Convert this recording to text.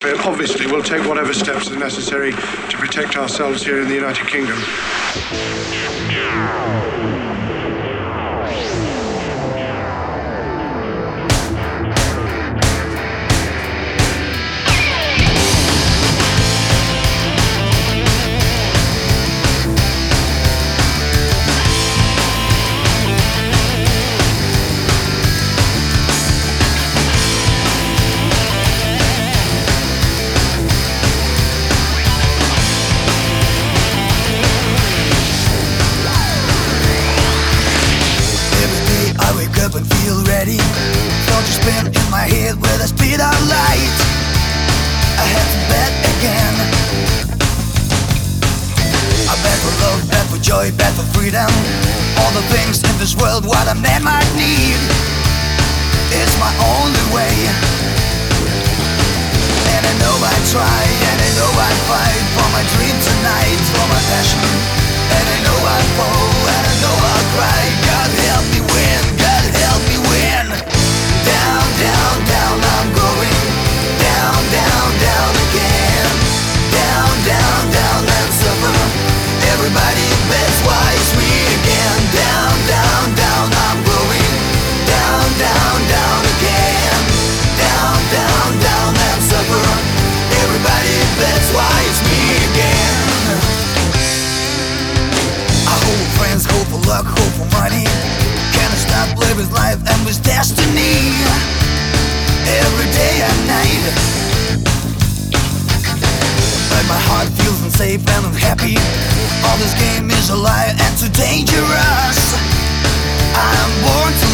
Obviously, we'll take whatever steps are necessary to protect ourselves here in the United Kingdom. And feel ready. Thoughts just spin in my head with the speed of light. I head to bed again. I beg for love, beg for joy, beg for freedom. All the things in this world what a man might need. It's my only way. And I know I try, and I know I fight for my dream tonight, for my passion. And I know I fall, and I know I'll cry. God help me win, God help me win. Down, down, down I'm going. Down, down, down again. Down, down, down and suffer. Everybody bets why it's me again. Down, down, down I'm going. Down, down, down again. Down, down, down and suffer. Everybody bets why it's me again. I hope for friends, hope for luck, hope for money. Can't stop living life and with destiny. Every day and night. But my heart feels unsafe and unhappy. All this game is a lie and too dangerous. I'm born to